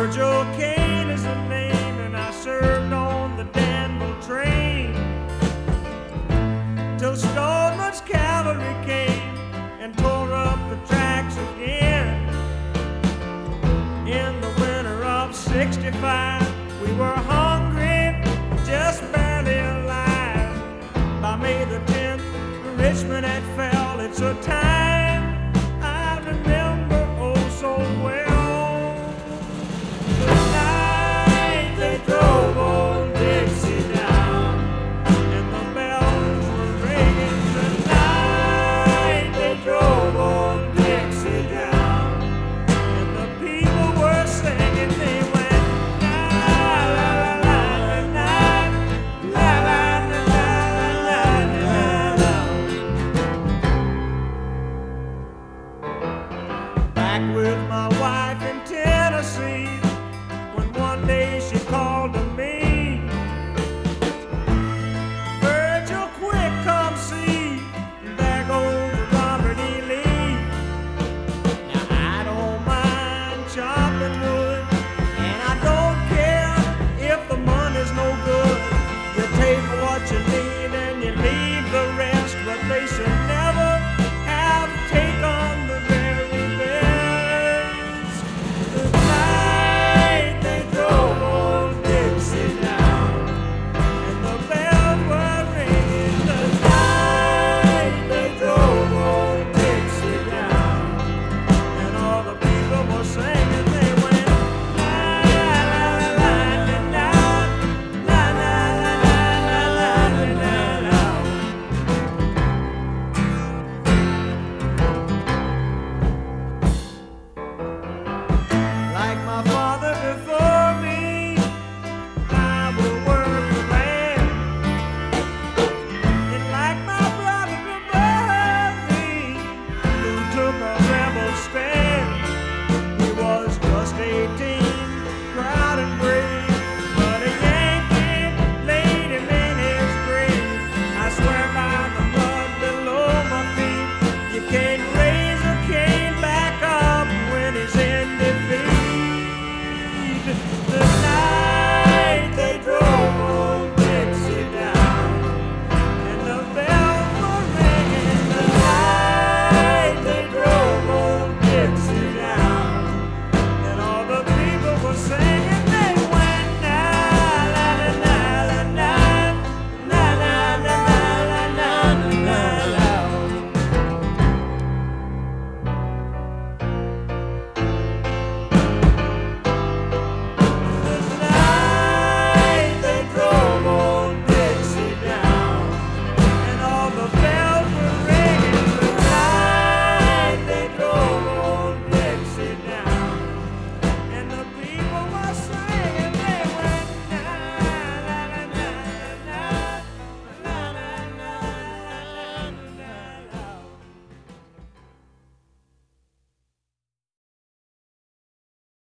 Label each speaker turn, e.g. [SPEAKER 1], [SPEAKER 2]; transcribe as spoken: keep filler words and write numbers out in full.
[SPEAKER 1] Virgil Kane is the name, and I served on the Danville train till Stoneman's cavalry came and tore up the tracks again. In the winter of sixty-five, we were hungry, just barely alive. By May the tenth, Richmond had fell. It's a time I remember oh so well. The night they drove old Dixie down, and the bells were ringing. The night they drove old Dixie down, and the people were singing. They went la la la la la la la la la la la. Back with my wife in Tennessee,